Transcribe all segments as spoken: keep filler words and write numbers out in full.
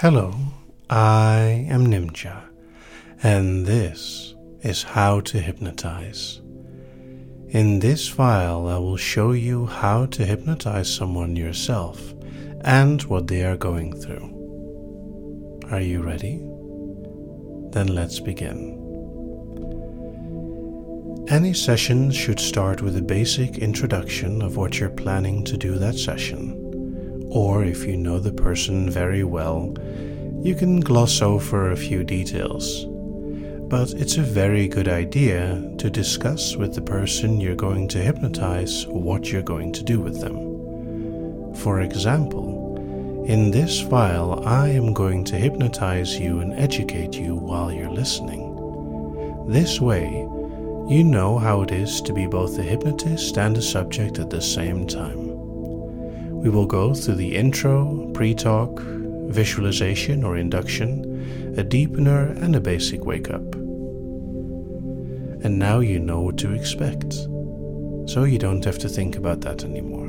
Hello, I am Nimcha, and this is How to Hypnotize. In this file, I will show you how to hypnotize someone yourself and what they are going through. Are you ready? Then let's begin. Any session should start with a basic introduction of what you're planning to do that session. Or if you know the person very well, you can gloss over a few details. But it's a very good idea to discuss with the person you're going to hypnotize what you're going to do with them. For example, in this file I am going to hypnotize you and educate you while you're listening. This way, you know how it is to be both a hypnotist and a subject at the same time. We will go through the intro, pre-talk, visualization or induction, a deepener and a basic wake-up. And now you know what to expect, so you don't have to think about that anymore.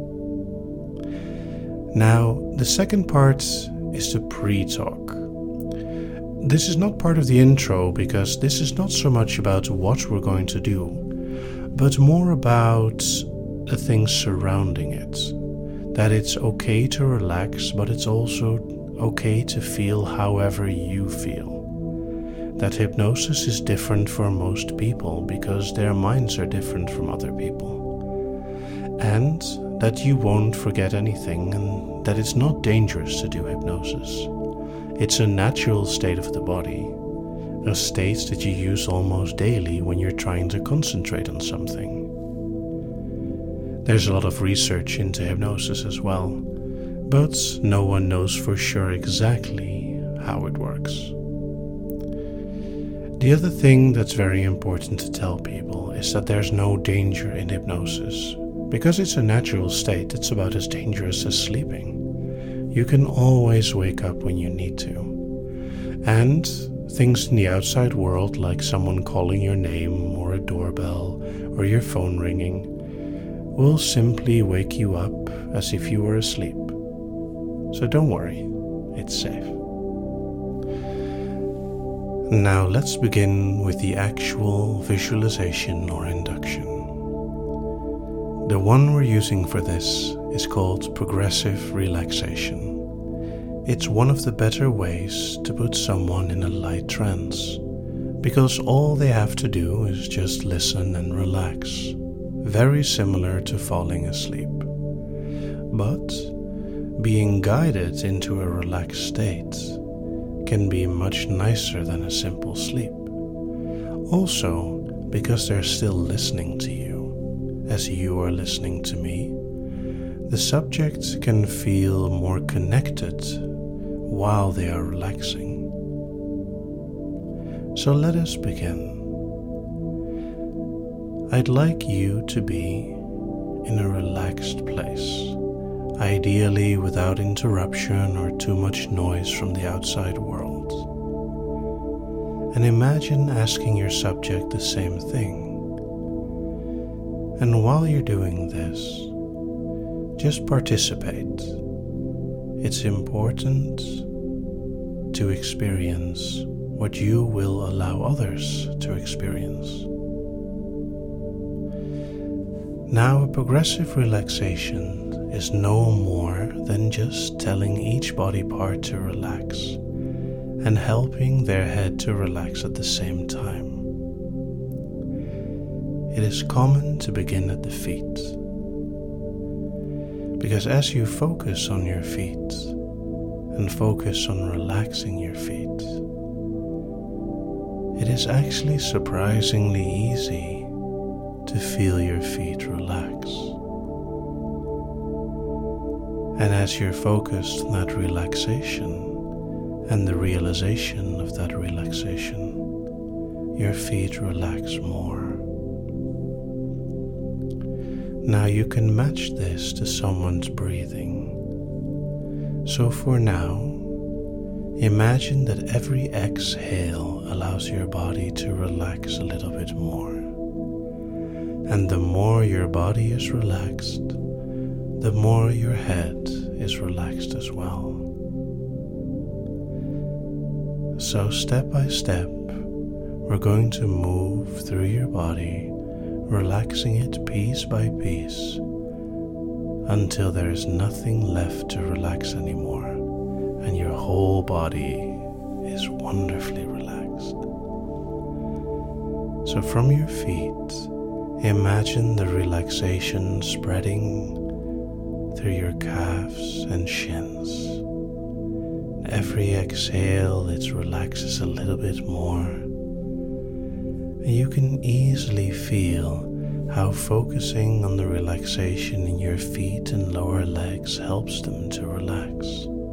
Now, the second part is the pre-talk. This is not part of the intro because this is not so much about what we're going to do, but more about the things surrounding it. That it's okay to relax, but it's also okay to feel however you feel. That hypnosis is different for most people because their minds are different from other people. And that you won't forget anything, and that it's not dangerous to do hypnosis. It's a natural state of the body, a state that you use almost daily when you're trying to concentrate on something. There's a lot of research into hypnosis as well, but no one knows for sure exactly how it works. The other thing that's very important to tell people is that there's no danger in hypnosis. Because it's a natural state, it's about as dangerous as sleeping. You can always wake up when you need to. And things in the outside world, like someone calling your name or a doorbell or your phone ringing, will simply wake you up as if you were asleep. So don't worry, it's safe. Now let's begin with the actual visualization or induction. The one we're using for this is called progressive relaxation. It's one of the better ways to put someone in a light trance, because all they have to do is just listen and relax. Very similar to falling asleep. But being guided into a relaxed state can be much nicer than a simple sleep. Also, because they're still listening to you, as you are listening to me, the subject can feel more connected while they are relaxing. So let us begin. I'd like you to be in a relaxed place, ideally without interruption or too much noise from the outside world. And imagine asking your subject the same thing. And while you're doing this, just participate. It's important to experience what you will allow others to experience. Now, a progressive relaxation is no more than just telling each body part to relax and helping their head to relax at the same time. It is common to begin at the feet, because as you focus on your feet and focus on relaxing your feet, it is actually surprisingly easy to feel your feet relax. And as you're focused on that relaxation and the realization of that relaxation, your feet relax more. Now you can match this to someone's breathing. So for now, imagine that every exhale allows your body to relax a little bit more. And the more your body is relaxed, the more your head is relaxed as well. So step by step, we're going to move through your body, relaxing it piece by piece, until there is nothing left to relax anymore, and your whole body is wonderfully relaxed. So from your feet, imagine the relaxation spreading through your calves and shins. Every exhale, it relaxes a little bit more. And you can easily feel how focusing on the relaxation in your feet and lower legs helps them to relax.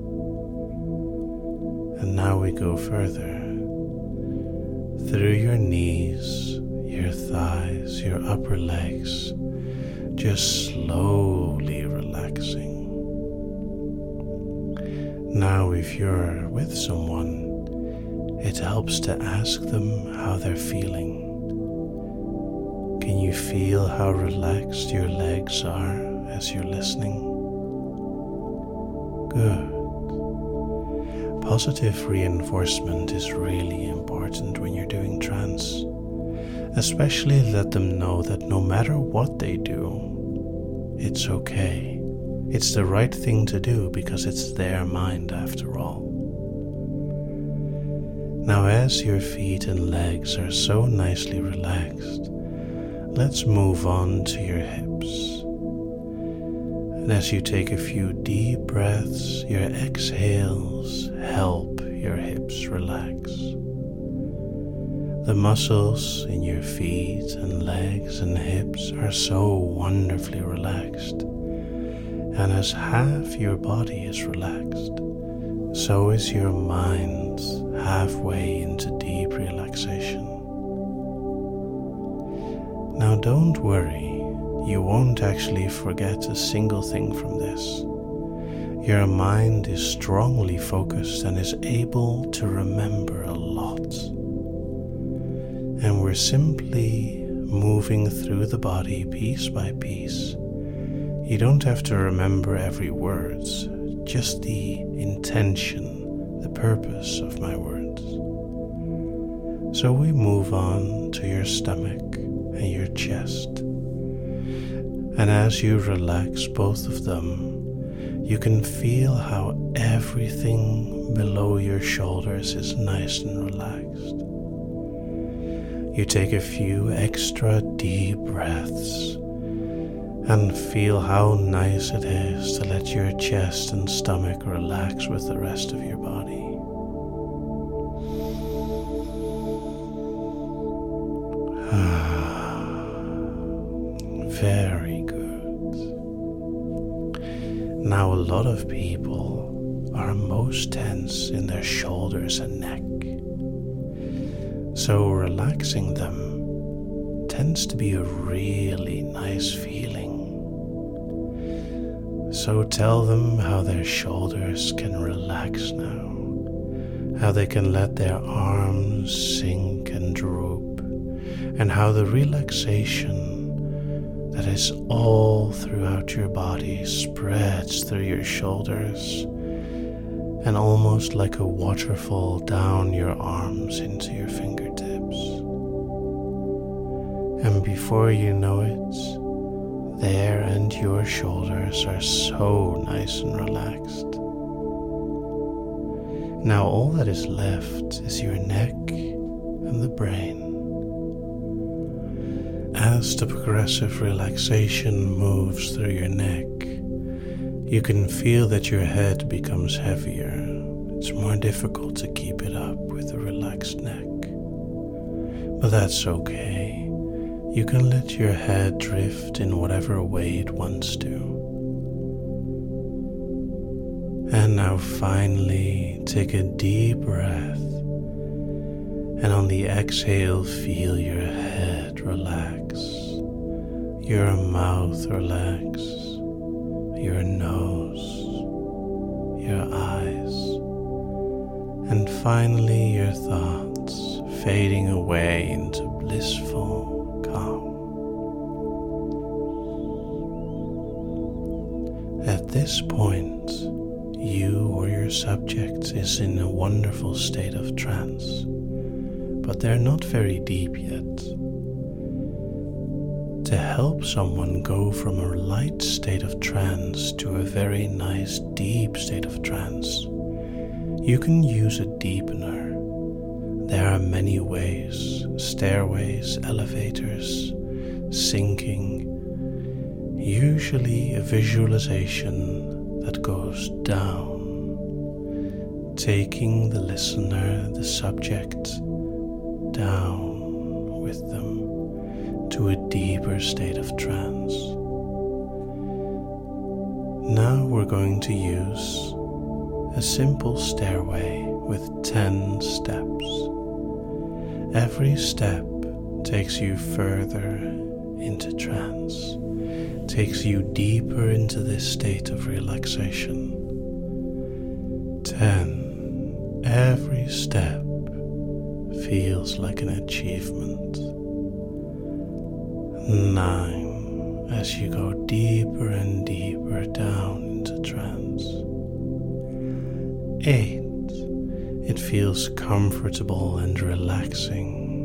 And now we go further. Through your knees, your thighs, your upper legs, just slowly relaxing. Now if you're with someone, it helps to ask them how they're feeling. Can you feel how relaxed your legs are as you're listening? Good. Positive reinforcement is really important when you're doing trance. Especially let them know that no matter what they do, it's okay. It's the right thing to do because it's their mind after all. Now as your feet and legs are so nicely relaxed, let's move on to your hips. And as you take a few deep breaths, your exhales help your hips relax. The muscles in your feet and legs and hips are so wonderfully relaxed. And as half your body is relaxed, so is your mind halfway into deep relaxation. Now don't worry, you won't actually forget a single thing from this. Your mind is strongly focused and is able to remember a lot. And we're simply moving through the body piece by piece. You don't have to remember every word, just the intention, the purpose of my words. So we move on to your stomach and your chest. And as you relax both of them, you can feel how everything below your shoulders is nice and relaxed. You take a few extra deep breaths and feel how nice it is to let your chest and stomach relax with the rest of your body. Very good. Now a lot of people are most tense in their shoulders and neck. So relaxing them tends to be a really nice feeling. So tell them how their shoulders can relax now, how they can let their arms sink and droop, and how the relaxation that is all throughout your body spreads through your shoulders and almost like a waterfall down your arms into your fingertips. And before you know it, there and your shoulders are so nice and relaxed. Now all that is left is your neck and the brain. As the progressive relaxation moves through your neck, you can feel that your head becomes heavier. It's more difficult to keep it up with a relaxed neck. But that's okay. You can let your head drift in whatever way it wants to. And now finally, take a deep breath. And on the exhale, feel your head relax, your mouth relax, your nose, your eyes, and finally your thoughts fading away into blissful calm. At this point, you or your your subject is in a wonderful state of trance, but they're not very deep yet. To help someone go from a light state of trance to a very nice deep state of trance, you can use a deepener. There are many ways: stairways, elevators, sinking, usually a visualization that goes down, taking the listener, the subject, down with them to a deeper state of trance. Now we're going to use a simple stairway with ten steps. Every step takes you further into trance, takes you deeper into this state of relaxation. Ten. Every step feels like an achievement. Nine. As you go deeper and deeper down into trance. Eight. It feels comfortable and relaxing.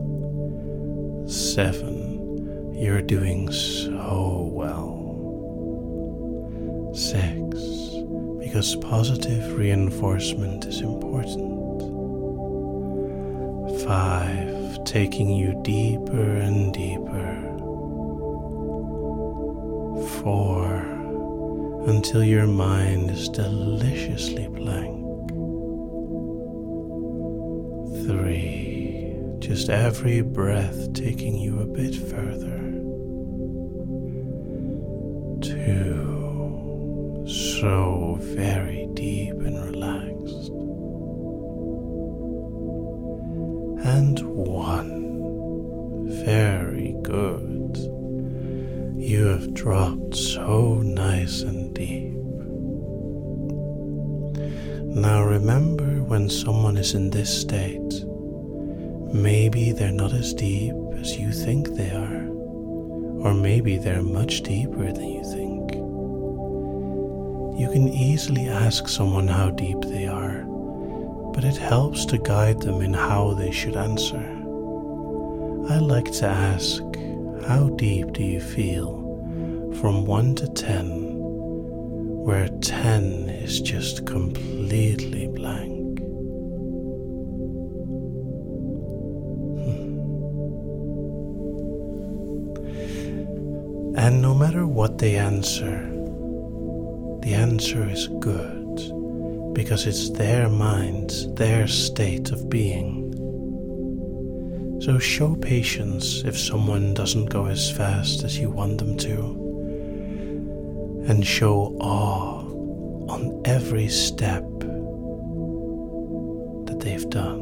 Seven. You're doing so well. Six. Because positive reinforcement is important. Five. Taking you deeper and deeper. Four. Until your mind is deliciously blank. Three, just every breath taking you a bit further. Two, so very deep and relaxed. And one, very good. You have dropped so nice and deep. Now remember, when someone is in this state, maybe they're not as deep as you think they are, or maybe they're much deeper than you think. You can easily ask someone how deep they are, but it helps to guide them in how they should answer. I like to ask, how deep do you feel, from one to ten, where ten is just completely blank. Hmm. And no matter what they answer, the answer is good, because it's their mind, their state of being. So show patience if someone doesn't go as fast as you want them to, and show awe on every step that they've done.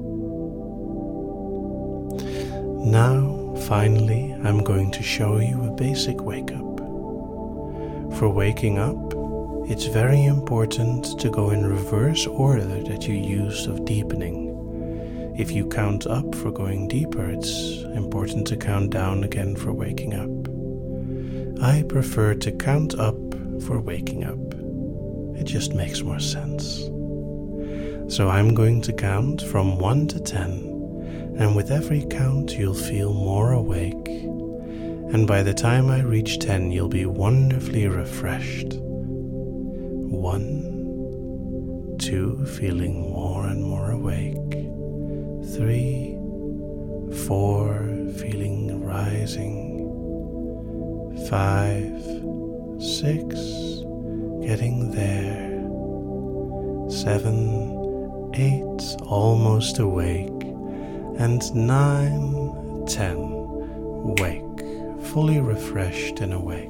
Now, finally, I'm going to show you a basic wake-up. For waking up, it's very important to go in reverse order that you used of deepening. If you count up for going deeper, it's important to count down again for waking up. I prefer to count up for waking up. It just makes more sense. So I'm going to count from one to ten, and with every count you'll feel more awake, and by the time I reach ten you'll be wonderfully refreshed. One, two, feeling more and more awake. Three, four, feeling rising. Five, six, getting there. Seven, eight, almost awake. And nine, ten, wake, fully refreshed and awake.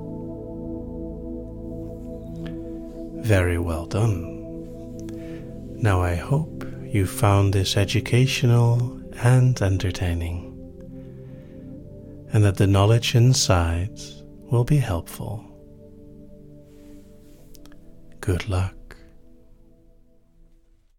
Very well done. Now I hope you found this educational and entertaining, and that the knowledge inside will be helpful. Good luck.